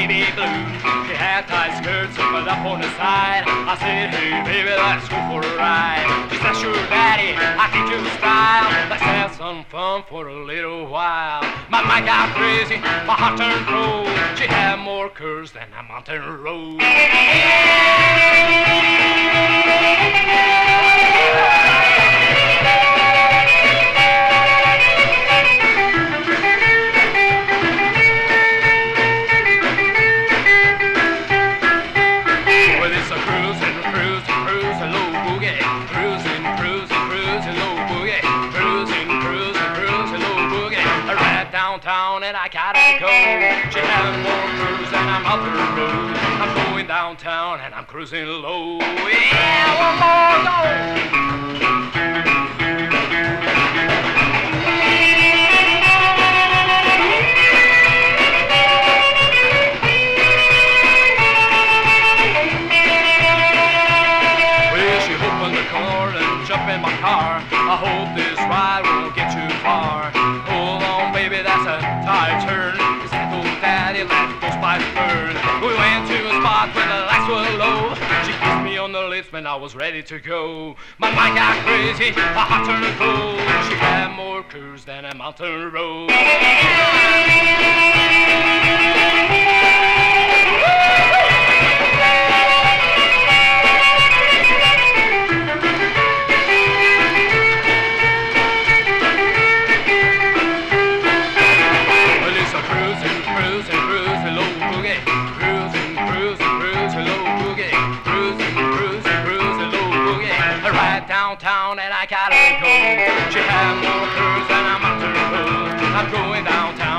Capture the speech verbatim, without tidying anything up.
navy blue. She had tight skirts but up on the side. I said, hey baby, let's go for a ride. She said, sure daddy, I teach you style. Let's have some fun for a little while. My mind got crazy, my heart turned cold. She had more curves than a mountain road. Well, it's a cruising, cruising, cruising, low boogie. Cruising, cruising, cruising, low boogie. Cruising, cruising, cruising, low boogie. I ran downtown and I gotta go. She had more cruise than I'm out the road. I'm going downtown and I'm cruising low. Yeah, one more go. Jump in my car. I hope this ride won't get too far. Hold on, baby, that's a tire turn. Cause that old daddy left goes by the burn. We went to a spot where the lights were low. She kissed me on the lips when I was ready to go. My mind got crazy, my heart turned cold. She had more curves than a mountain road. Downtown and I gotta go. She had more curves than a mountain road. I'm going downtown.